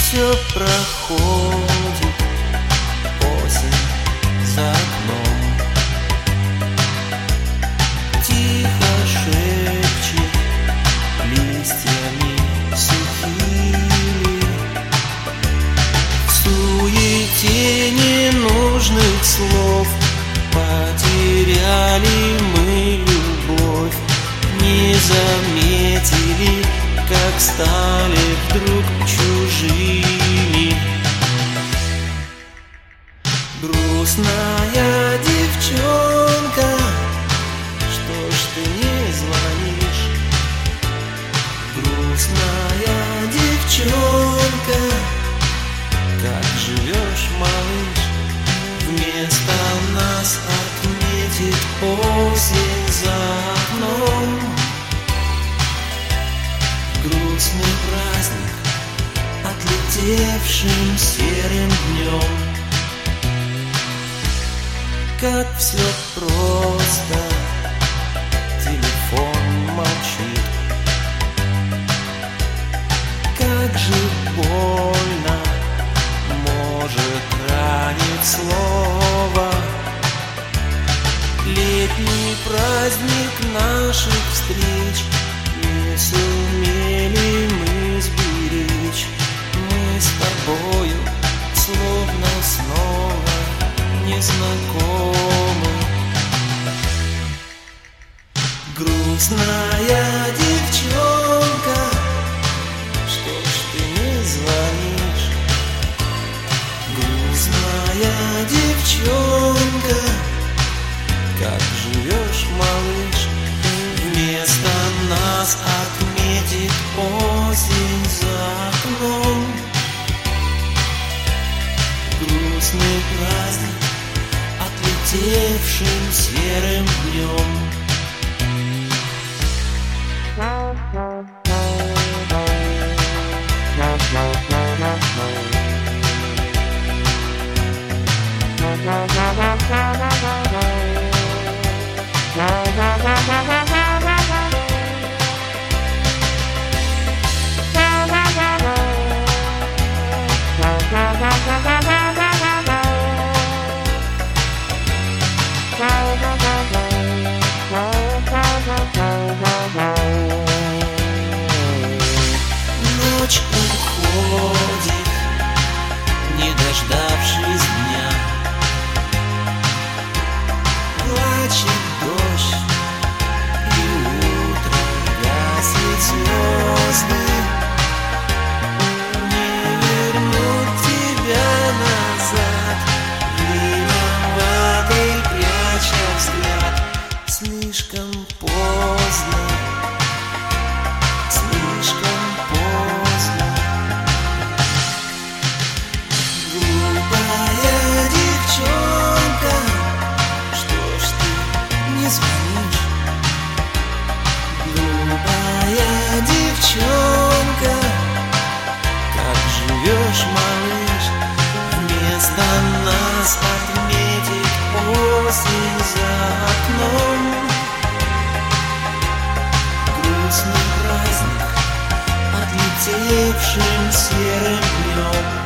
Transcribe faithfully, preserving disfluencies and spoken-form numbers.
Все проходит, осень за окном. Тихо шепчет листьями сухими. В суете ненужных слов потеряли мы любовь. Не заметили, как стали вдруг чужими. Грустная девчонка, что ж ты не звонишь? Грустная девчонка, как живешь, малыш? Вместо нас отметит осень за окном. Грустный праздник отлетевшим серым днем. Как все просто, телефон молчит. Как же больно может ранить слово. Летний праздник наших встреч не сумели мы сберечь. Мы с тобою словно снова незнакомы. Грустная девчонка, что ж ты не звонишь? Грустная девчонка, как живешь, малыш? Вместо нас отметит осень за окном. Грустный праздник отлетевшим серым днем. Ночь уходит, не дождавшись дня. Плачет дождь, и утро гасит звезды. Не вернуть тебя назад, виноватый пряча взгляд. Слишком поздно, слишком поздно. Глупая девчонка, что ж ты не звонишь? Глупая девчонка, как живешь, малыш? Вместо нас отметит осень за окном. Грустный праздник отлетевшим серым днем.